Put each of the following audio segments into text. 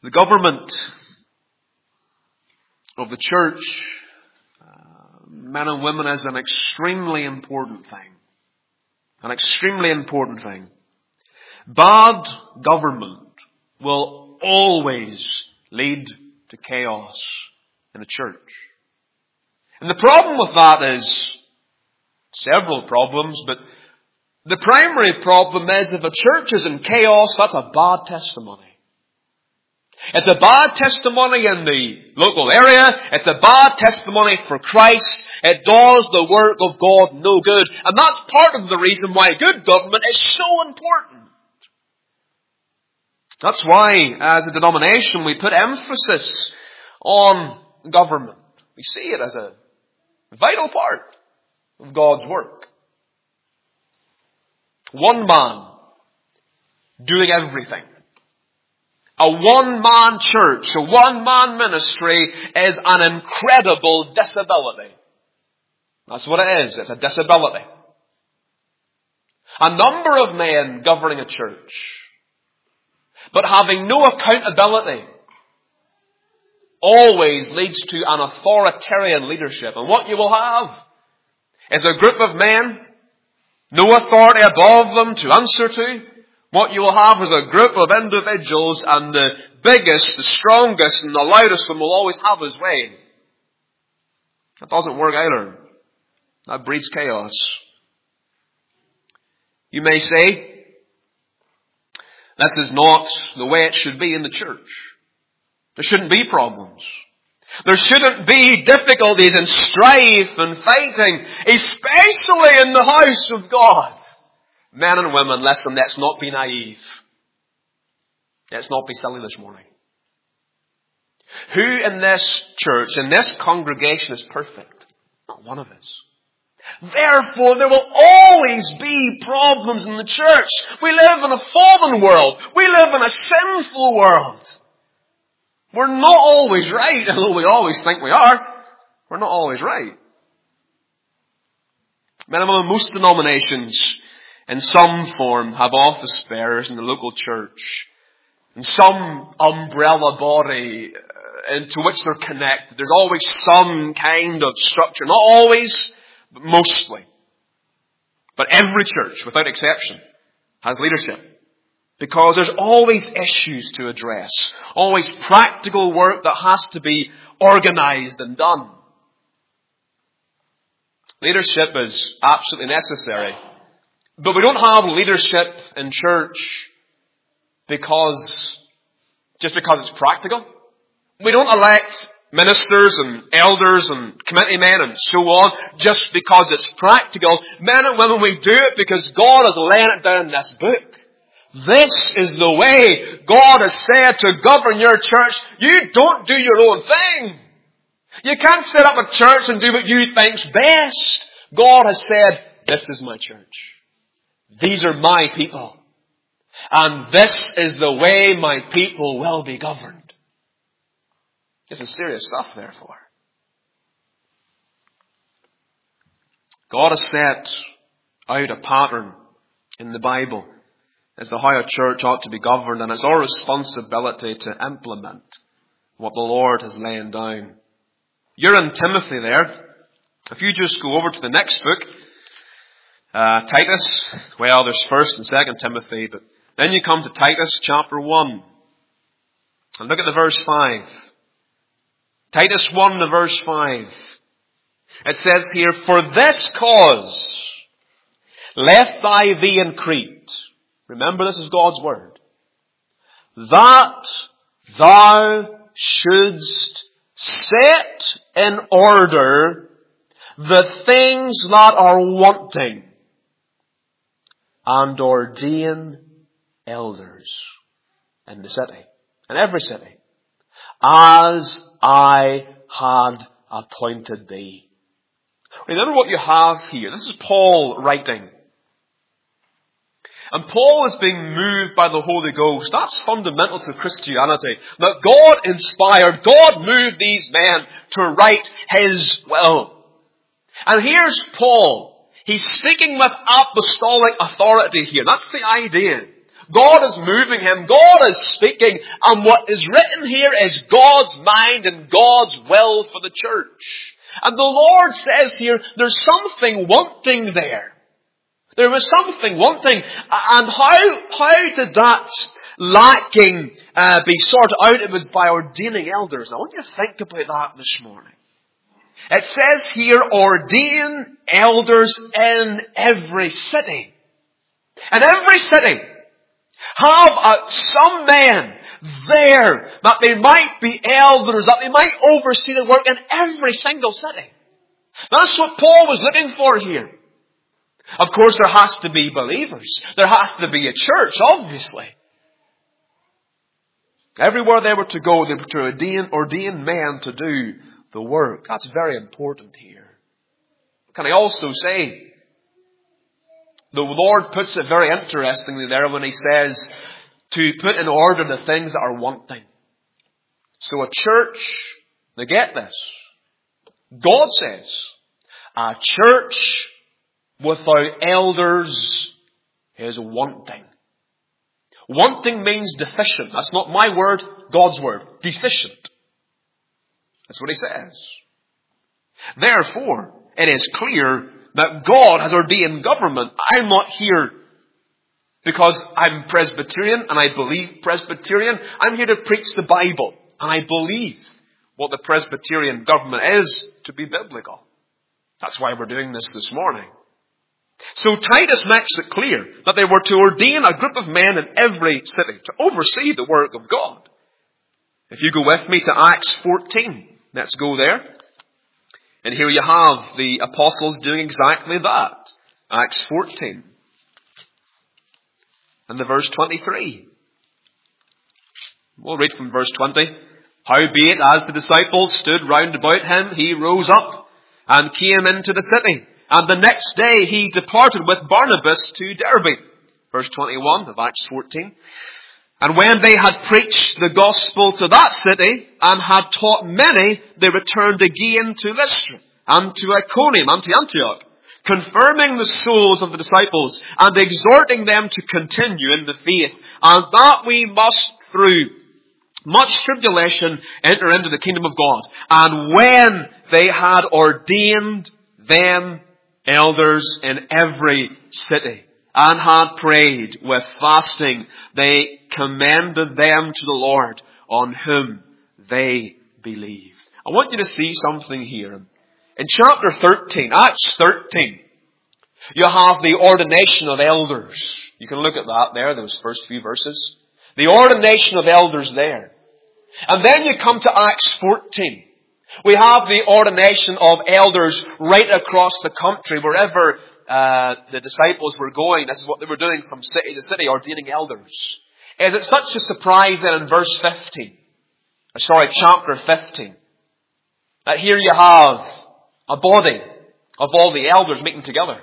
The government of the church, men and women, is an extremely important thing. An extremely important thing. Bad government will always lead to chaos in the church. And the problem with that is several problems, but the primary problem is if a church is in chaos, that's a bad testimony. It's a bad testimony in the local area. It's a bad testimony for Christ. It does the work of God no good. And that's part of the reason why good government is so important. That's why, as a denomination, we put emphasis on government. We see it as a vital part of God's work. One man doing everything. A one-man church, a one-man ministry is an incredible disability. That's what it is. It's a disability. A number of men governing a church, but having no accountability, always leads to an authoritarian leadership. And what you will have is a group of men, no authority above them to answer to. What you will have is a group of individuals, and the biggest, the strongest, and the loudest one will always have his way. That doesn't work either. That breeds chaos. You may say, this is not the way it should be in the church. There shouldn't be problems. There shouldn't be difficulties and strife and fighting, especially in the house of God. Men and women, listen, let's not be naive. Let's not be silly this morning. Who in this church, in this congregation is perfect? Not one of us. Therefore, there will always be problems in the church. We live in a fallen world. We live in a sinful world. We're not always right, although we always think we are. We're not always right. Men and women, most denominations in some form have office bearers in the local church, and some umbrella body into which they're connected. There's always some kind of structure. Not always, but mostly. But every church, without exception, has leadership. Because there's always issues to address. Always practical work that has to be organized and done. Leadership is absolutely necessary. But we don't have leadership in church just because it's practical. We don't elect ministers and elders and committee men and so on just because it's practical. Men and women, we do it because God has laid it down in this book. This is the way God has said to govern your church. You don't do your own thing. You can't set up a church and do what you think's best. God has said, this is my church. These are my people. And this is the way my people will be governed. This is serious stuff, therefore. God has set out a pattern in the Bible as to how a church ought to be governed, and it's our responsibility to implement what the Lord has laid down. You're in Timothy there. If you just go over to the next book, Titus, well, there's 1st and 2nd Timothy, but then you come to Titus chapter 1. And look at the verse 5. Titus 1 to verse 5. It says here, for this cause left I thee in Crete. Remember, this is God's word. That thou shouldst set in order the things that are wanting, and ordain elders in the city, in every city, as I had appointed thee. Remember what you have here. This is Paul writing. And Paul is being moved by the Holy Ghost. That's fundamental to Christianity. That God inspired, God moved these men to write His will. And here's Paul. He's speaking with apostolic authority here. That's the idea. God is moving him. God is speaking. And what is written here is God's mind and God's will for the church. And the Lord says here, there's something wanting there. There was something wanting. And how did that lacking be sorted out? It was by ordaining elders. I want you to think about that this morning. It says here, ordain elders in every city. In every city. Have some men there that they might be elders, that they might oversee the work in every single city. That's what Paul was looking for here. Of course, there has to be believers. There has to be a church, obviously. Everywhere they were to go, they were to ordain men to do the work. That's very important here. Can I also say, the Lord puts it very interestingly there when He says to put in order the things that are wanting. So a church, now get this, God says, a church without elders is wanting. Wanting means deficient. That's not my word, God's word. Deficient. That's what He says. Therefore, it is clear that God has ordained government. I'm not here because I'm Presbyterian and I believe Presbyterian. I'm here to preach the Bible. And I believe what the Presbyterian government is to be biblical. That's why we're doing this morning. So Titus makes it clear that they were to ordain a group of men in every city to oversee the work of God. If you go with me to Acts 14, let's go there. And here you have the apostles doing exactly that. Acts 14. And the verse 23. We'll read from verse 20. Howbeit, as the disciples stood round about him, he rose up and came into the city. And the next day he departed with Barnabas to Derbe. Verse 21 of Acts 14. And when they had preached the gospel to that city and had taught many, they returned again to Lystra and to Iconium and to Antioch, confirming the souls of the disciples and exhorting them to continue in the faith, and that we must through much tribulation enter into the kingdom of God. And when they had ordained them elders in every city, and had prayed with fasting, they commended them to the Lord, on whom they believed. I want you to see something here. In chapter 13, Acts 13, you have the ordination of elders. You can look at that there, those first few verses. The ordination of elders there. And then you come to Acts 14. We have the ordination of elders right across the country, wherever the disciples were going. This is what they were doing from city to city, ordaining elders. Is it such a surprise then in verse 15? Chapter 15. That here you have a body of all the elders meeting together.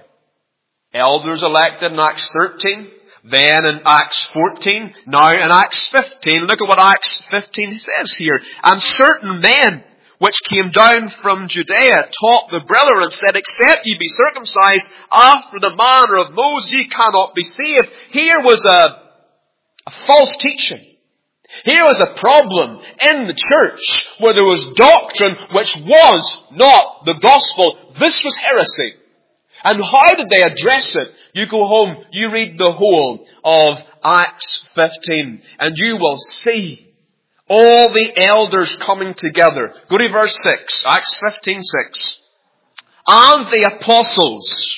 Elders elected in Acts 13, then in Acts 14, now in Acts 15. Look at what Acts 15 says here. And certain men which came down from Judea taught the brethren and said, except ye be circumcised after the manner of Moses, ye cannot be saved. Here was a false teaching. Here was a problem in the church where there was doctrine which was not the gospel. This was heresy. And how did they address it? You go home, you read the whole of Acts 15, and you will see all the elders coming together. Go to verse 6, Acts 15:6. And the apostles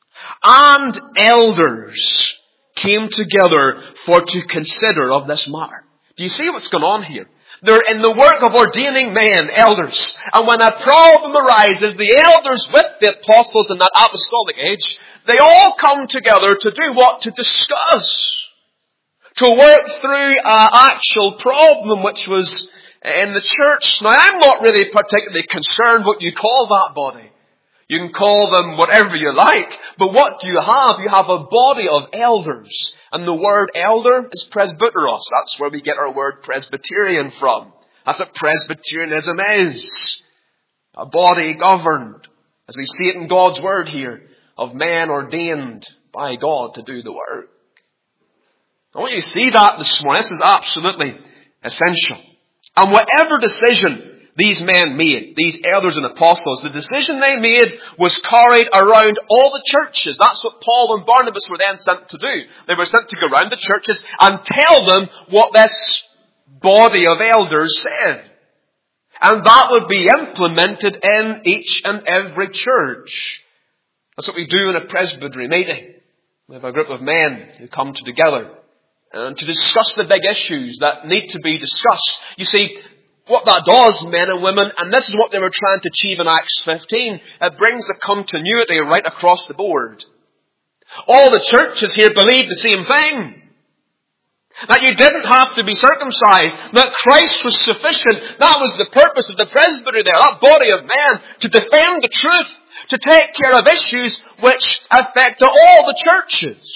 and elders came together for to consider of this matter. Do you see what's going on here? They're in the work of ordaining men, elders. And when a problem arises, the elders with the apostles in that apostolic age, they all come together to do what? To discuss. To work through an actual problem which was in the church. Now, I'm not really particularly concerned what you call that body. You can call them whatever you like. But what do you have? You have a body of elders. And the word elder is presbyteros. That's where we get our word Presbyterian from. That's what Presbyterianism is. A body governed, as we see it in God's word here, of men ordained by God to do the work. I want you to see that this morning. This is absolutely essential. And whatever decision these men made, these elders and apostles, the decision they made was carried around all the churches. That's what Paul and Barnabas were then sent to do. They were sent to go around the churches and tell them what this body of elders said. And that would be implemented in each and every church. That's what we do in a presbytery meeting. We have a group of men who come together and to discuss the big issues that need to be discussed. You see, what that does, men and women, and this is what they were trying to achieve in Acts 15, it brings a continuity right across the board. All the churches here believe the same thing. That you didn't have to be circumcised. That Christ was sufficient. That was the purpose of the presbytery there. That body of men. To defend the truth. To take care of issues which affect all the churches.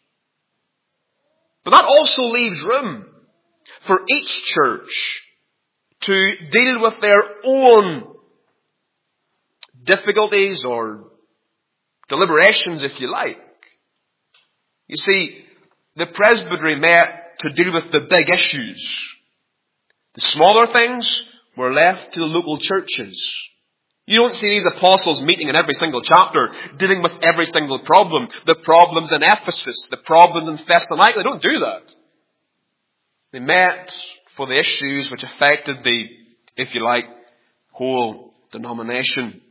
But that also leaves room for each church to deal with their own difficulties or deliberations, if you like. You see, the presbytery met to deal with the big issues. The smaller things were left to the local churches. You don't see these apostles meeting in every single chapter, dealing with every single problem. The problems in Ephesus, the problems in Thessalonica, they don't do that. They met for the issues which affected the, if you like, whole denomination.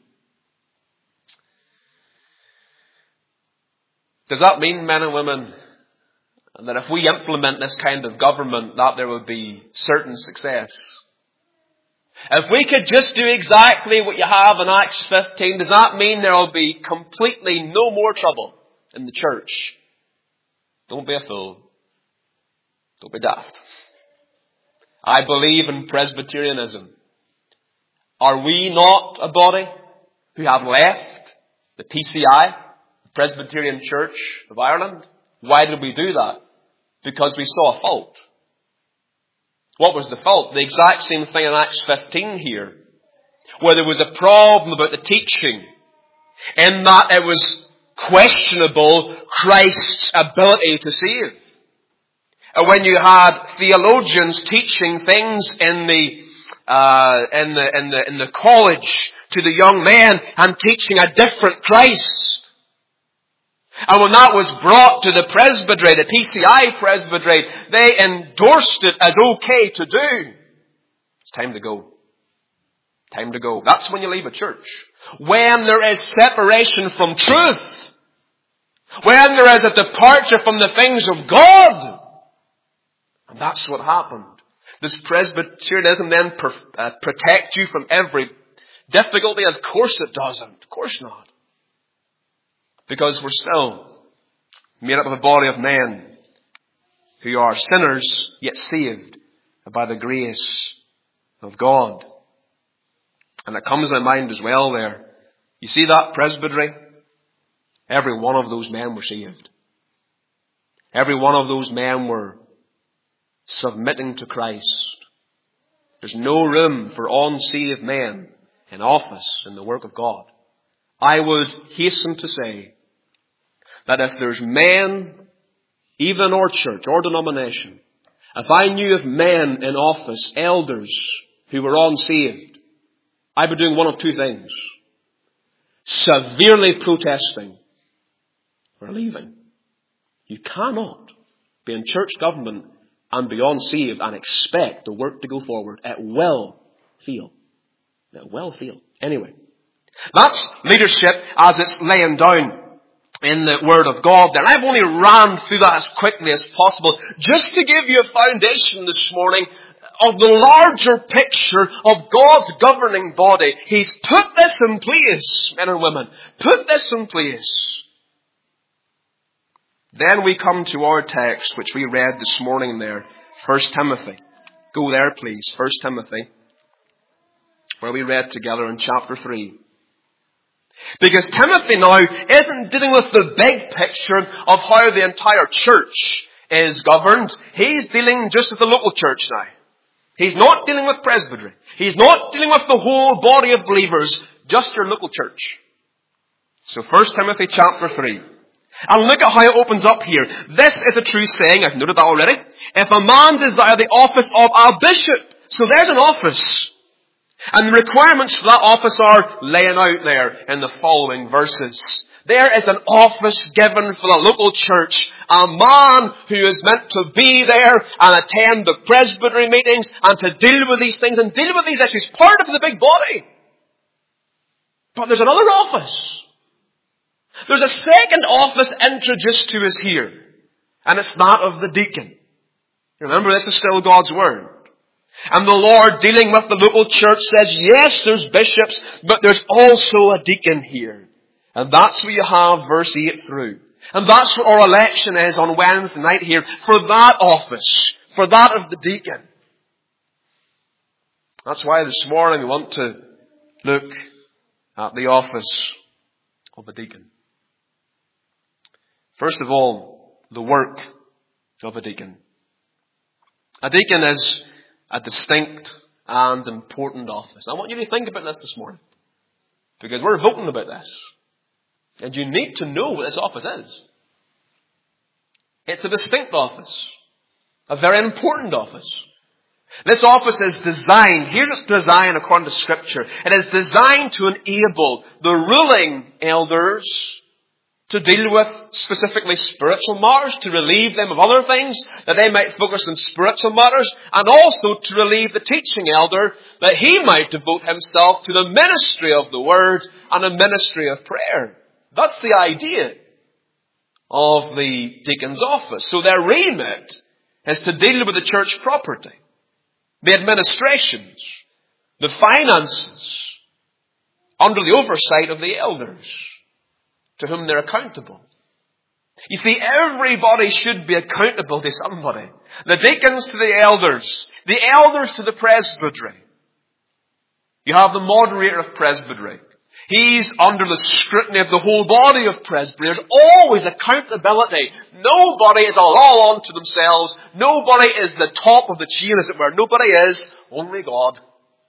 Does that mean, men and women, that if we implement this kind of government, that there will be certain success? If we could just do exactly what you have in Acts 15, does that mean there will be completely no more trouble in the church? Don't be a fool. Don't be daft. I believe in Presbyterianism. Are we not a body who have left the PCI, the Presbyterian Church of Ireland? Why did we do that? Because we saw a fault. What was the fault? The exact same thing in Acts 15 here, where there was a problem about the teaching, in that it was questionable Christ's ability to save. And when you had theologians teaching things in the college to the young men and teaching a different Christ. And when that was brought to the presbytery, the PCI presbytery, they endorsed it as okay to do. It's time to go. Time to go. That's when you leave a church. When there is separation from truth. When there is a departure from the things of God. And that's what happened. Does Presbyterianism then protect you from every difficulty? Of course it doesn't. Of course not. Because we're still made up of a body of men who are sinners yet saved by the grace of God. And it comes to mind as well there. You see that presbytery? Every one of those men were saved. Every one of those men were submitting to Christ. There's no room for unsaved men in office in the work of God. I would hasten to say that if there's men, even in our church, our denomination, if I knew of men in office, elders, who were unsaved, I'd be doing one of two things. Severely protesting or leaving. You cannot be in church government and be unsaved and expect the work to go forward. It will fail. It will fail. Anyway, that's leadership as it's laying down in the Word of God there. I've only ran through that as quickly as possible just to give you a foundation this morning of the larger picture of God's governing body. He's put this in place, men and women. Put this in place. Then we come to our text, which we read this morning there, 1 Timothy. Go there, please. 1 Timothy, where we read together in chapter 3. Because Timothy now isn't dealing with the big picture of how the entire church is governed. He's dealing just with the local church now. He's not dealing with presbytery. He's not dealing with the whole body of believers, just your local church. So 1 Timothy chapter 3. And look at how it opens up here. This is a true saying, I've noted that already. If a man desire the office of a bishop, so there's an office. And the requirements for that office are laying out there in the following verses. There is an office given for the local church. A man who is meant to be there and attend the presbytery meetings and to deal with these things and deal with these issues. Part of the big body. But there's another office. There's a second office introduced to us here. And it's that of the deacon. Remember, this is still God's Word. And the Lord, dealing with the local church, says, yes, there's bishops, but there's also a deacon here. And that's what you have verse 8 through. And that's what our election is on Wednesday night here, for that office, for that of the deacon. That's why this morning we want to look at the office of the deacon. First of all, the work of a deacon. A deacon is a distinct and important office. I want you to think about this morning. Because we're voting about this. And you need to know what this office is. It's a distinct office. A very important office. This office is designed, here's its design according to Scripture. It is designed to enable the ruling elders to deal with specifically spiritual matters, to relieve them of other things, that they might focus on spiritual matters, and also to relieve the teaching elder, that he might devote himself to the ministry of the Word and the ministry of prayer. That's the idea of the deacon's office. So their remit is to deal with the church property, the administrations, the finances, under the oversight of the elders, to whom they're accountable. You see, everybody should be accountable to somebody. The deacons to the elders to the presbytery. You have the moderator of presbytery. He's under the scrutiny of the whole body of presbytery. There's always accountability. Nobody is a law unto themselves. Nobody is the top of the chain, as it were. Nobody is. Only God.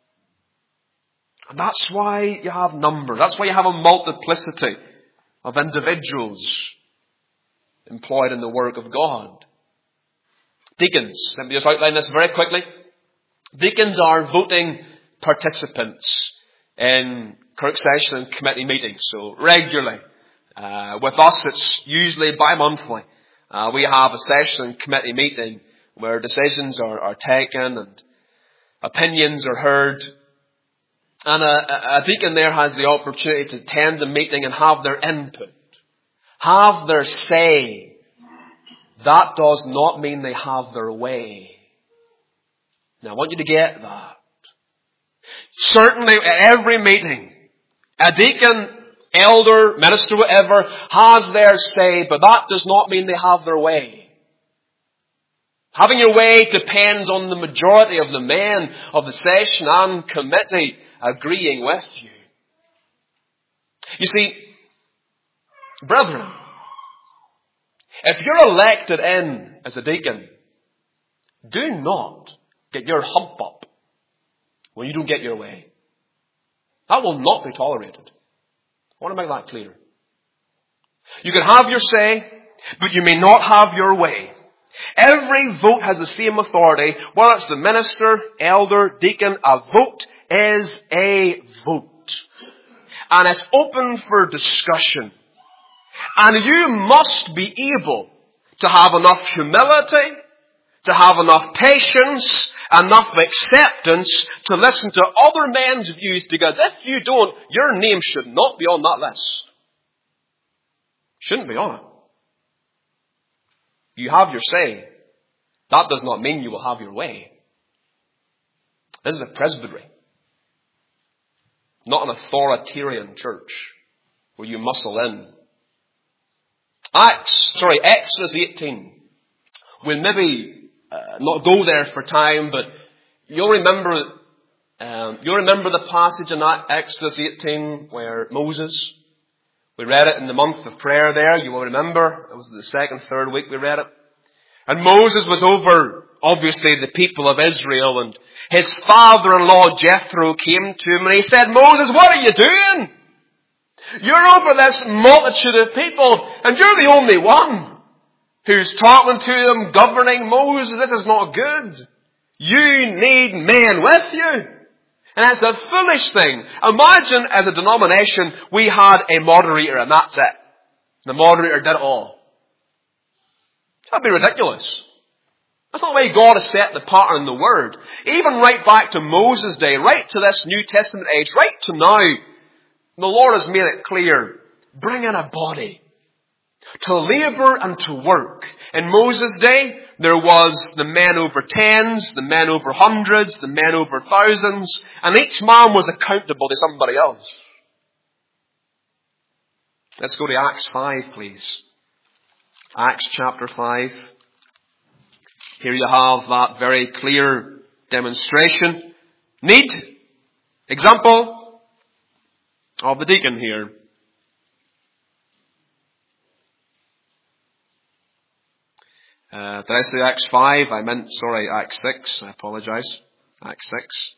And that's why you have numbers. That's why you have a multiplicity of individuals employed in the work of God. Deacons. Let me just outline this very quickly. Deacons are voting participants in Kirk session and committee meetings. So regularly. With us it's usually bi-monthly. We have a session and committee meeting where decisions are taken and opinions are heard. And a deacon there has the opportunity to attend the meeting and have their input. Have their say. That does not mean they have their way. Now I want you to get that. Certainly at every meeting, a deacon, elder, minister, whatever, has their say, but that does not mean they have their way. Having your way depends on the majority of the men of the session and committee agreeing with you. You see, brethren, if you're elected in as a deacon, do not get your hump up when you don't get your way. That will not be tolerated. I want to make that clear. You can have your say, but you may not have your way. Every vote has the same authority, whether it's the minister, elder, deacon. A vote is a vote. And it's open for discussion. And you must be able to have enough humility, to have enough patience, enough acceptance to listen to other men's views, because if you don't, your name should not be on that list. Shouldn't be on it. You have your say. That does not mean you will have your way. This is a presbytery, not an authoritarian church where you muscle in. Exodus 18. We'll maybe not go there for time, but you'll remember the passage in Exodus 18 where Moses, we read it in the month of prayer there. You will remember. It was the second, third week we read it. And Moses was over, obviously, the people of Israel, and his father-in-law Jethro came to him and he said, Moses, what are you doing? You're over this multitude of people, and you're the only one who's talking to them, governing Moses. This is not good. You need men with you. And that's a foolish thing. Imagine as a denomination we had a moderator and that's it. The moderator did it all. That'd be ridiculous. That's not the way God has set the pattern in the Word. Even right back to Moses' day, right to this New Testament age, right to now, the Lord has made it clear. Bring in a body to labour and to work. In Moses' day, there was the men over tens, the men over hundreds, the men over thousands, and each man was accountable to somebody else. Let's go to Acts 5, please. Acts chapter 5. Here you have that very clear demonstration. Need. Example of the deacon here. Did I say Acts 5? I meant, Acts 6. I apologize. Acts 6.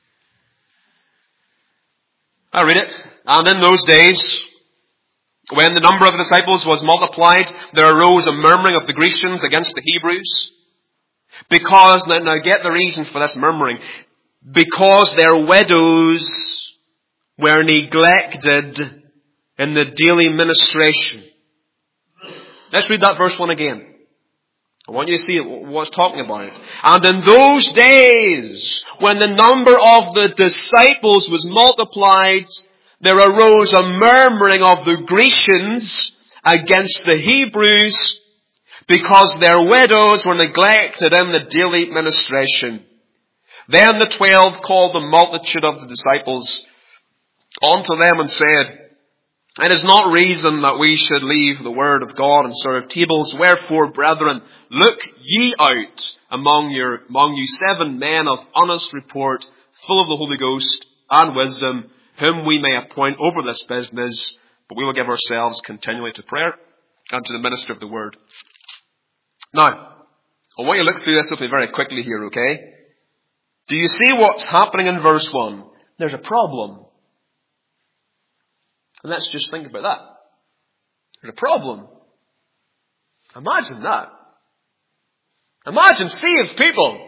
I read it. And in those days, when the number of the disciples was multiplied, there arose a murmuring of the Grecians against the Hebrews. Because, now get the reason for this murmuring. Because their widows were neglected in the daily ministration. Let's read that verse 1 again. I want you to see what's talking about it. And in those days, when the number of the disciples was multiplied, there arose a murmuring of the Grecians against the Hebrews, because their widows were neglected in the daily ministration. Then the 12 called the multitude of the disciples unto them and said, It is not reason that we should leave the word of God and serve tables. Wherefore, brethren, look ye out among you 7 men of honest report, full of the Holy Ghost and wisdom, whom we may appoint over this business. But we will give ourselves continually to prayer and to the minister of the word. Now, I want you to look through this with me very quickly here, okay? Do you see what's happening in verse 1? There's a problem. And let's just think about that. There's a problem. Imagine that. Imagine saved people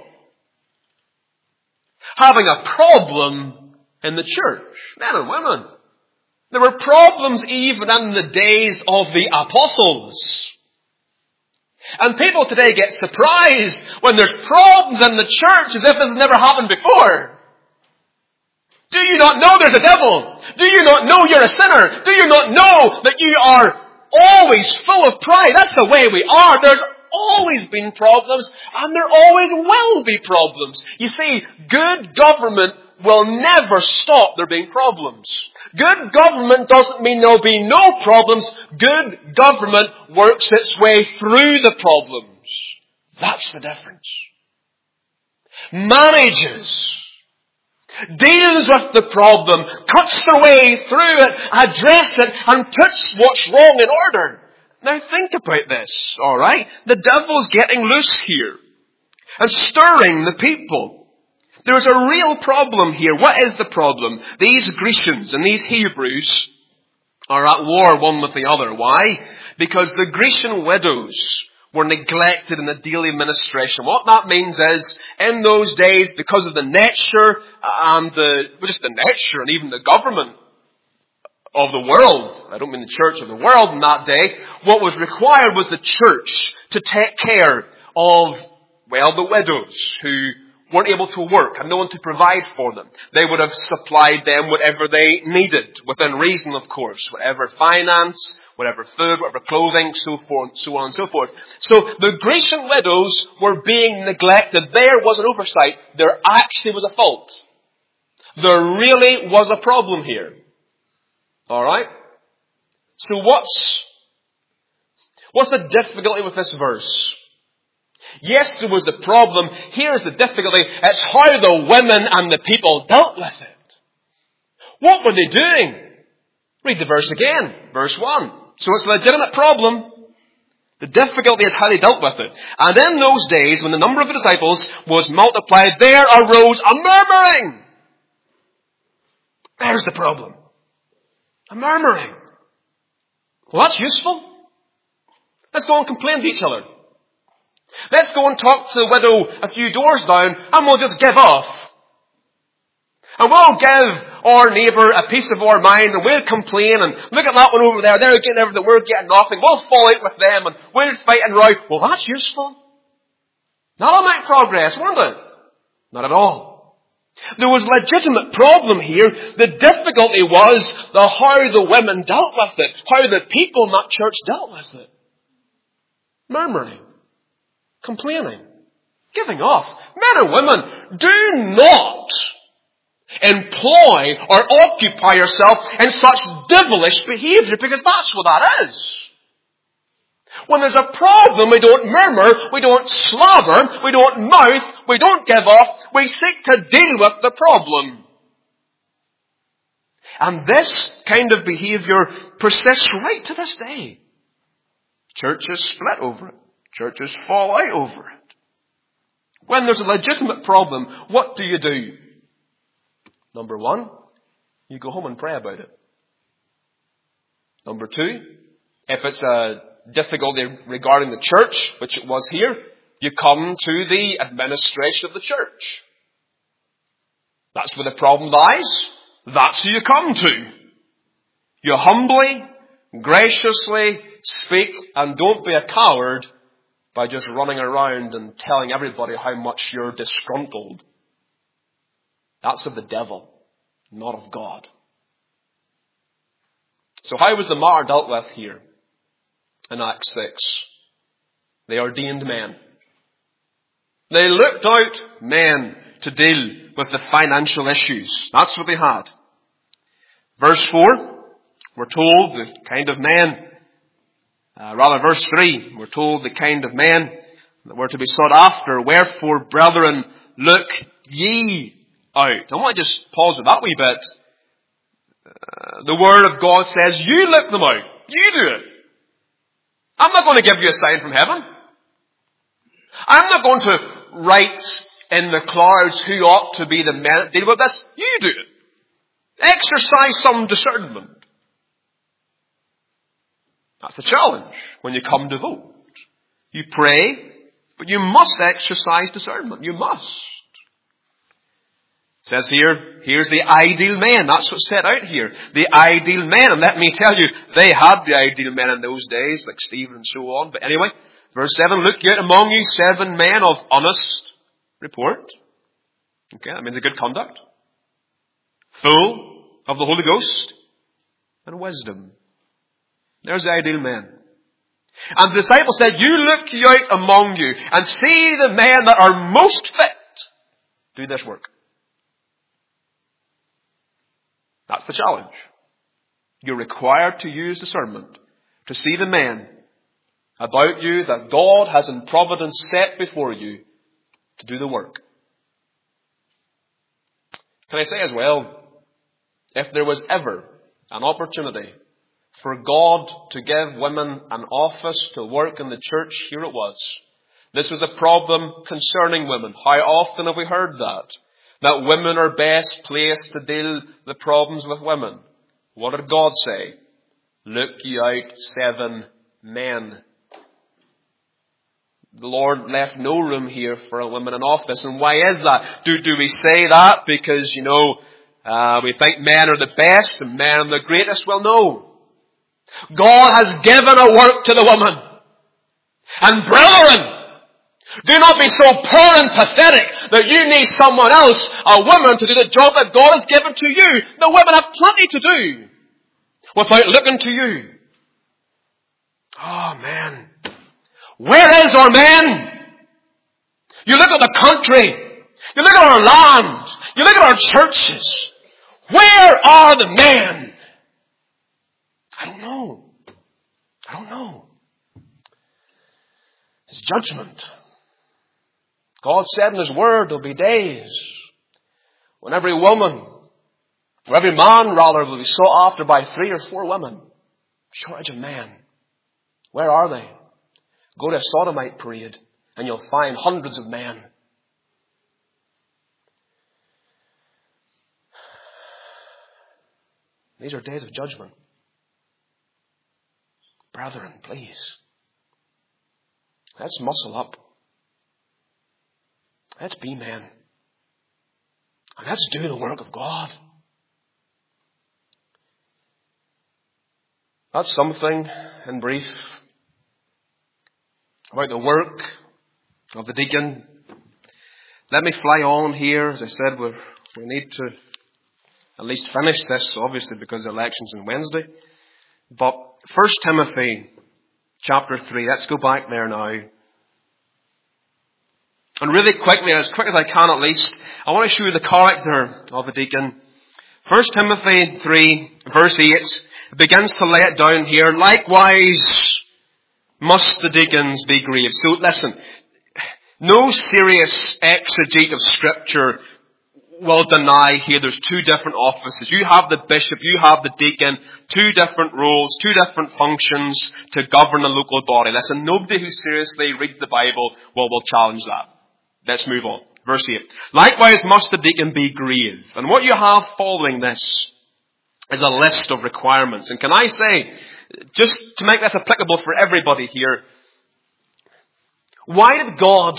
having a problem in the church. Men and women. There were problems even in the days of the apostles. And people today get surprised when there's problems in the church as if this has never happened before. Do you not know there's a devil? Do you not know you're a sinner? Do you not know that you are always full of pride? That's the way we are. There's always been problems, and there always will be problems. You see, good government will never stop there being problems. Good government doesn't mean there'll be no problems. Good government works its way through the problems. That's the difference. Manages, deals with the problem, cuts their way through it, addresses it, and puts what's wrong in order. Now think about this, alright? The devil's getting loose here and stirring the people. There's a real problem here. What is the problem? These Grecians and these Hebrews are at war one with the other. Why? Because the Grecian widows were neglected in the daily ministration. What that means is, in those days, because of the nature and the nature and even the government of the world, I don't mean the church of the world in that day, what was required was the church to take care of, the widows who weren't able to work and no one to provide for them. They would have supplied them whatever they needed, within reason, of course, whatever finance, whatever food, whatever clothing, so on and so forth. So the Grecian widows were being neglected. There was an oversight. There actually was a fault. There really was a problem here. Alright? So what's the difficulty with this verse? Yes, there was the problem. Here's the difficulty. It's how the women and the people dealt with it. What were they doing? Read the verse again. Verse 1. So it's a legitimate problem. The difficulty is how they dealt with it. And in those days, when the number of the disciples was multiplied, there arose a murmuring. There's the problem. A murmuring. Well, that's useful. Let's go and complain to each other. Let's go and talk to the widow a few doors down, and we'll just give off. And we'll give our neighbour a piece of our mind, and we'll complain, and look at that one over there, they're getting everything, we're getting nothing. We'll fall out with them, and we'll fight and row. Well, that's useful. That'll make progress, won't it? Not at all. There was a legitimate problem here. The difficulty was how the women dealt with it, how the people in that church dealt with it. Murmuring, complaining, giving off. Men and women, do not employ or occupy yourself in such devilish behavior, because that's what that is. When there's a problem, we don't murmur, we don't slobber, we don't mouth, we don't give off, we seek to deal with the problem. And this kind of behavior persists right to this day. Churches split over it. Churches fall out over it. When there's a legitimate problem, what do? Number one, you go home and pray about it. Number two, if it's a difficulty regarding the church, which it was here, you come to the administration of the church. That's where the problem lies. That's who you come to. You humbly, graciously speak, and don't be a coward by just running around and telling everybody how much you're disgruntled. That's of the devil, not of God. So how was the matter dealt with here in Acts 6? They ordained men. They looked out men to deal with the financial issues. That's what they had. Verse 4, we're told the kind of men, verse 3, we're told the kind of men that were to be sought after. Wherefore, brethren, look ye out. I want to just pause with that wee bit. The Word of God says, you look them out. You do it. I'm not going to give you a sign from heaven. I'm not going to write in the clouds who ought to be the men that deal with this. You do it. Exercise some discernment. That's the challenge when you come to vote. You pray, but you must exercise discernment. You must. It says here, here's the ideal man. That's what's set out here. The ideal man. And let me tell you, they had the ideal men in those days, like Stephen and so on. But anyway, verse 7, look ye out among you 7 men of honest report. Okay, that means a good conduct. Full of the Holy Ghost and wisdom. There's the ideal man. And the disciples said, you look ye out among you and see the men that are most fit to do this work. That's the challenge. You're required to use discernment to see the men about you that God has in providence set before you to do the work. Can I say as well, if there was ever an opportunity for God to give women an office to work in the church, here it was. This was a problem concerning women. How often have we heard that? That women are best placed to deal the problems with women. What did God say? Look ye out 7 men. The Lord left no room here for a woman in office. And why is that? Do we say that because, we think men are the best and men are the greatest? Well, no. God has given a work to the woman. And brethren, do not be so poor and pathetic that you need someone else, a woman, to do the job that God has given to you. The women have plenty to do without looking to you. Oh, man. Where is our men? You look at the country. You look at our land. You look at our churches. Where are the men? I don't know. It's judgment. God said in His Word there'll be days when every woman, or every man rather, will be sought after by 3 or 4 women. Shortage of men. Where are they? Go to a sodomite parade and you'll find hundreds of men. These are days of judgment. Brethren, please, let's muscle up. Let's be men. And let's do the work of God. That's something, in brief, about the work of the deacon. Let me fly on here. As I said, we need to at least finish this, obviously, because the election's on Wednesday. But 1 Timothy chapter 3, let's go back there now. And really quickly, as quick as I can at least, I want to show you the character of the deacon. 1 Timothy 3, verse 8, it begins to lay it down here. Likewise must the deacons be grieved. So listen, no serious exegete of Scripture will deny here there's two different offices. You have the bishop, you have the deacon, two different roles, two different functions to govern a local body. Listen, nobody who seriously reads the Bible will challenge that. Let's move on. Verse 8. Likewise must the deacon be grieved. And what you have following this is a list of requirements. And can I say, just to make this applicable for everybody here, why did God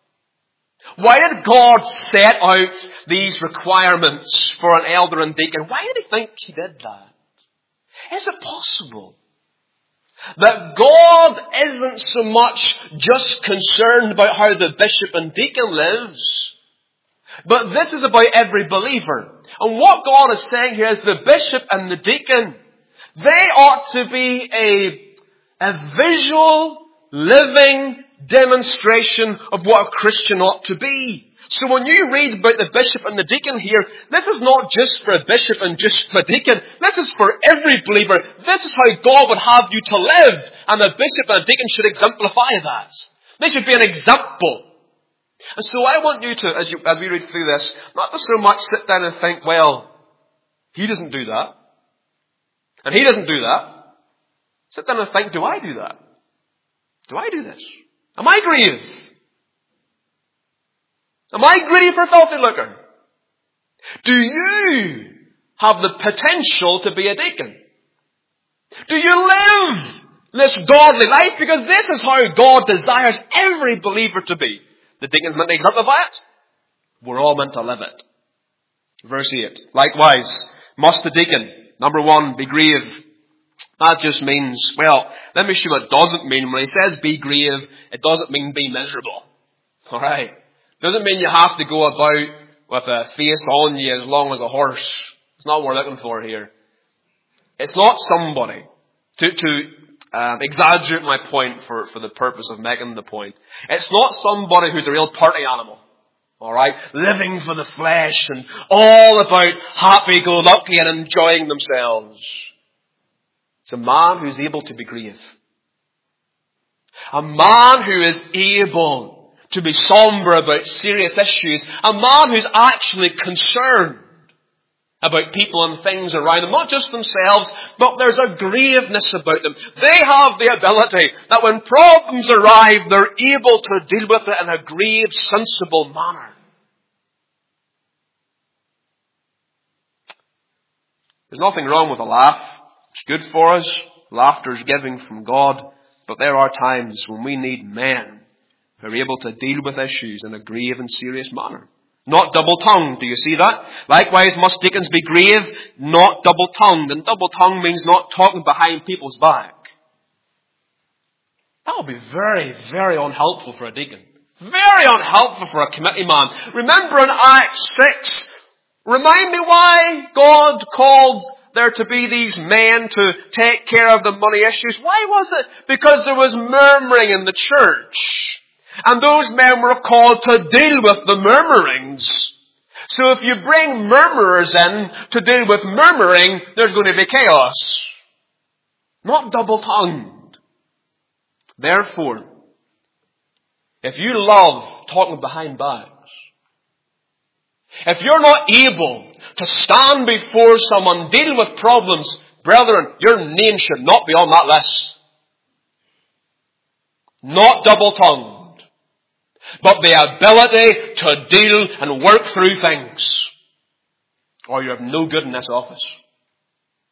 set out these requirements for an elder and deacon? Why did he think he did that? Is it possible that God isn't so much just concerned about how the bishop and deacon lives, but this is about every believer? And what God is saying here is the bishop and the deacon, they ought to be a visual, living demonstration of what a Christian ought to be. So when you read about the bishop and the deacon here, this is not just for a bishop and just for a deacon. This is for every believer. This is how God would have you to live. And a bishop and a deacon should exemplify that. They should be an example. And so I want you to, as we read through this, not to so much sit down and think, well, he doesn't do that. And he doesn't do that. Sit down and think, do I do that? Do I do this? Am I grieved? Am I greedy for filthy lucre? Do you have the potential to be a deacon? Do you live this godly life? Because this is how God desires every believer to be. The deacon's meant to exemplify it. We're all meant to live it. Verse 8. Likewise, must the deacon, number 1, be grieved. That just means, well, let me show you what it doesn't mean. When he says be grieved, it doesn't mean be miserable. Alright? Doesn't mean you have to go about with a face on you as long as a horse. It's not what we're looking for here. It's not somebody, to exaggerate my point for the purpose of making the point. It's not somebody who's a real party animal. Alright? Living for the flesh and all about happy-go-lucky and enjoying themselves. It's a man who's able to be grieved. A man who is able to be somber about serious issues. A man who's actually concerned about people and things around them. Not just themselves, but there's a graveness about them. They have the ability that when problems arrive, they're able to deal with it in a grave, sensible manner. There's nothing wrong with a laugh. It's good for us. Laughter's giving from God. But there are times when we need men who are able to deal with issues in a grave and serious manner. Not double-tongued. Do you see that? Likewise, must deacons be grave, not double-tongued. And double-tongued means not talking behind people's back. That would be very, very unhelpful for a deacon. Very unhelpful for a committee man. Remember in Acts 6, remind me why God called there to be these men to take care of the money issues. Why was it? Because there was murmuring in the church. And those men were called to deal with the murmurings. So if you bring murmurers in to deal with murmuring, there's going to be chaos. Not double-tongued. Therefore, if you love talking behind backs, if you're not able to stand before someone, deal with problems, brethren, your name should not be on that list. Not double-tongued. But the ability to deal and work through things. Or you have no good in this office.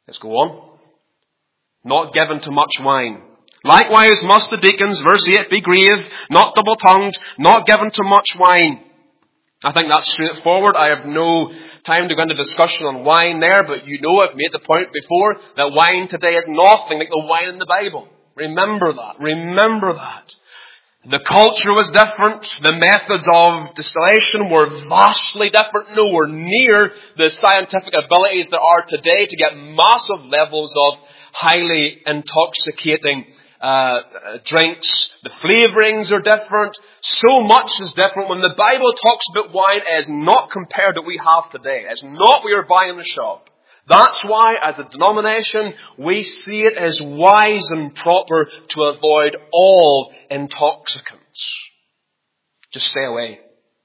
Let's go on. Not given to much wine. Likewise must the deacons, verse 8, be grave, not double-tongued, not given to much wine. I think that's straightforward. I have no time to go into discussion on wine there, but you know I've made the point before that wine today is nothing like the wine in the Bible. Remember that. Remember that. The culture was different. The methods of distillation were vastly different, nowhere near the scientific abilities there are today to get massive levels of highly intoxicating drinks. The flavorings are different. So much is different. When the Bible talks about wine, it is not compared to what we have today. It's not what we are buying in the shop. That's why, as a denomination, we see it as wise and proper to avoid all intoxicants. Just stay away.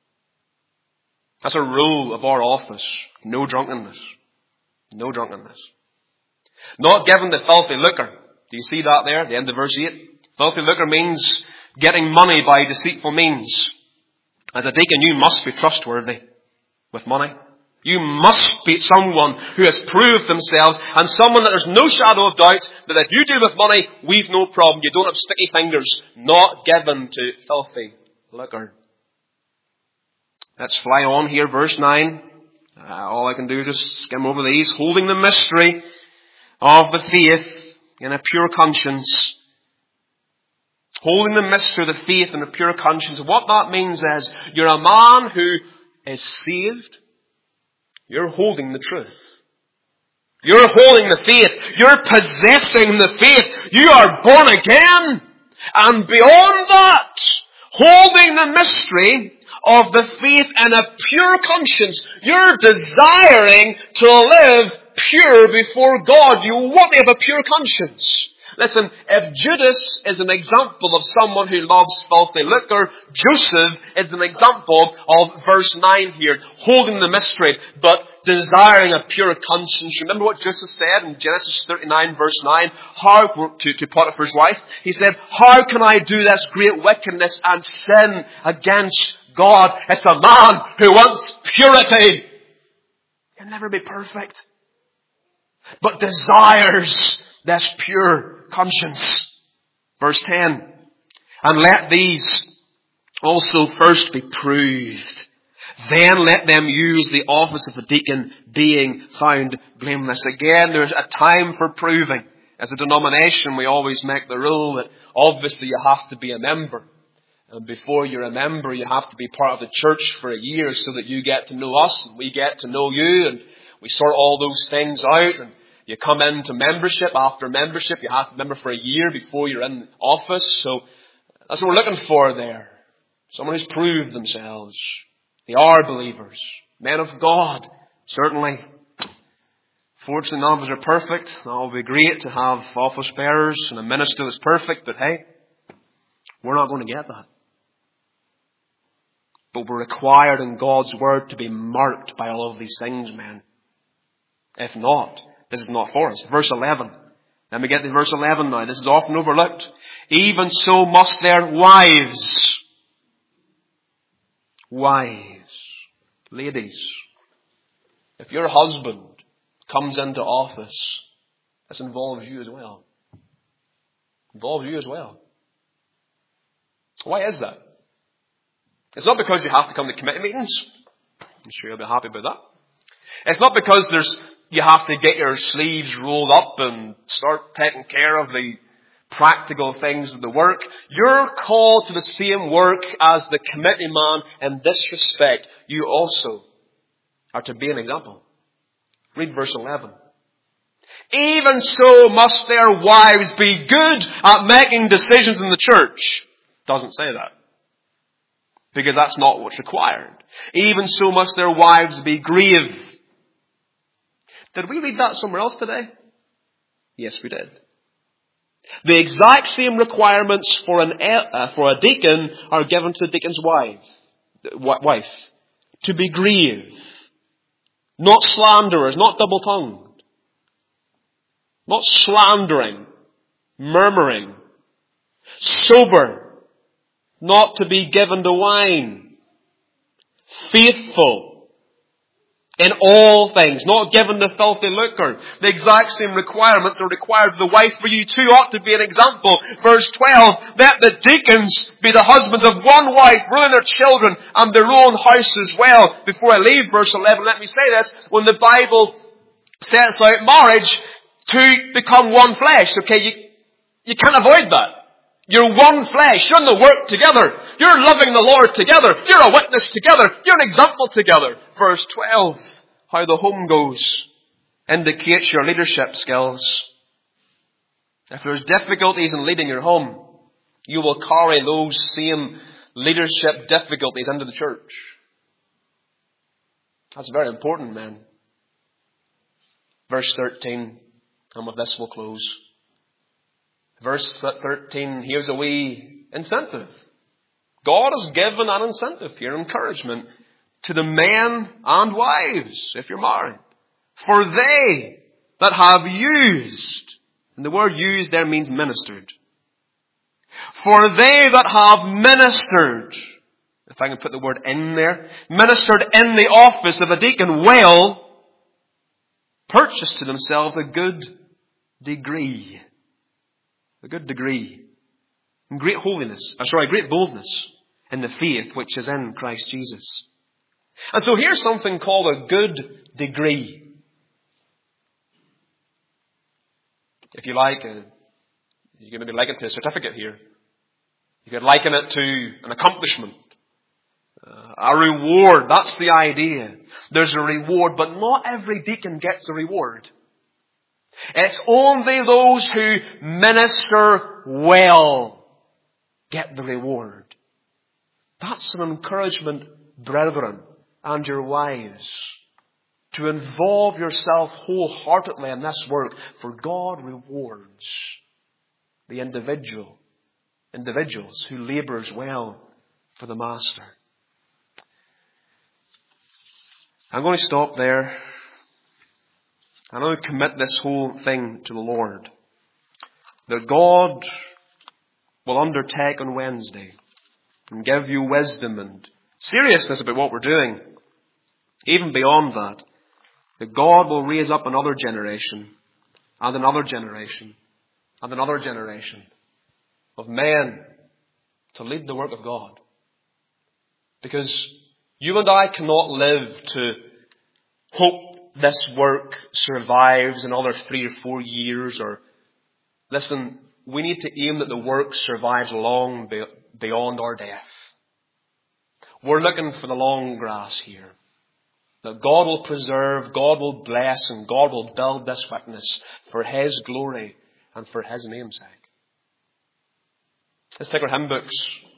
That's a rule of our office. No drunkenness. No drunkenness. Not given to filthy lucre. Do you see that there at the end of verse 8? Filthy lucre means getting money by deceitful means. As a deacon, you must be trustworthy with money. You must be someone who has proved themselves and someone that there's no shadow of doubt that if you deal with money, we've no problem. You don't have sticky fingers. Not given to filthy lucre. Let's fly on here, verse 9. All I can do is just skim over these. Holding the mystery of the faith in a pure conscience. Holding the mystery of the faith in a pure conscience. What that means is you're a man who is saved. You're holding the truth. You're holding the faith. You're possessing the faith. You are born again. And beyond that, holding the mystery of the faith in a pure conscience. You're desiring to live pure before God. You want to have a pure conscience. Listen, if Judas is an example of someone who loves filthy lucre, Joseph is an example of verse 9 here, holding the mystery, but desiring a pure conscience. Remember what Joseph said in Genesis 39 verse 9? To Potiphar's wife, he said, how can I do this great wickedness and sin against God? It's a man who wants purity. He'll never be perfect, but desires this pure conscience. Verse 10. And let these also first be proved. Then let them use the office of a deacon, being found blameless. Again, there's a time for proving. As a denomination, we always make the rule that obviously you have to be a member. And before you're a member, you have to be part of the church for a year so that you get to know us and we get to know you. And we sort all those things out. And you come into membership. After membership, you have to be a member for a year before you're in office. So that's what we're looking for there. Someone who's proved themselves. They are believers. Men of God. Certainly. Fortunately, none of us are perfect. That will be great to have office bearers and a minister that's perfect. But hey, we're not going to get that. But we're required in God's Word to be marked by all of these things, men. If not, this is not for us. Verse 11. Let me get to verse 11 now. This is often overlooked. Even so must their wives. Wives. Ladies. If your husband comes into office, this involves you as well. Involves you as well. Why is that? It's not because you have to come to committee meetings. I'm sure you'll be happy about that. It's not because you have to get your sleeves rolled up and start taking care of the practical things of the work. You're called to the same work as the committee man in this respect. You also are to be an example. Read verse 11. Even so must their wives be good at making decisions in the church. Doesn't say that. Because that's not what's required. Even so must their wives be grave. Did we read that somewhere else today? Yes, we did. The exact same requirements for a deacon are given to the deacon's wife. To be grave. Not slanderers, not double-tongued. Not slandering, murmuring. Sober. Not to be given to wine. Faithful. in all things, not given to filthy lucre. The exact same requirements are required of the wife, for you too ought to be an example. Verse 12, let the deacons be the husbands of one wife, ruling their children and their own house as well. Before I leave verse 11, let me say this. When the Bible sets out marriage to become one flesh, okay, you can't avoid that. You're one flesh. You're in the work together. You're loving the Lord together. You're a witness together. You're an example together. Verse 12, how the home goes indicates your leadership skills. If there's difficulties in leading your home, you will carry those same leadership difficulties into the church. That's very important, men. Verse 13, and with this we'll close. Verse 13, here's a wee incentive. God has given an incentive here, encouragement to the men and wives, if you're married. For they that have used, and the word used there means ministered. For they that have ministered, if I can put the word in there, ministered in the office of a deacon well, purchase to themselves a good degree. A good degree. And great great boldness in the faith which is in Christ Jesus. And so here's something called a good degree. If you like, you can maybe liken it to a certificate here. You could liken it to an accomplishment. A reward. That's the idea. There's a reward, but not every deacon gets a reward. It's only those who minister well get the reward. That's an encouragement, brethren, and your wives, to involve yourself wholeheartedly in this work, for God rewards the individuals who labours well for the Master. I'm going to stop there. I'm going to commit this whole thing to the Lord. That God will undertake on Wednesday and give you wisdom and seriousness about what we're doing. Even beyond that, that God will raise up another generation and another generation and another generation of men to lead the work of God. Because you and I cannot live to hope this work survives another 3 or 4 years, or listen, we need to aim that the work survives long beyond our death. We're looking for the long grass here. That God will preserve, God will bless, and God will build this witness for His glory and for His name's sake. Let's take our hymn books.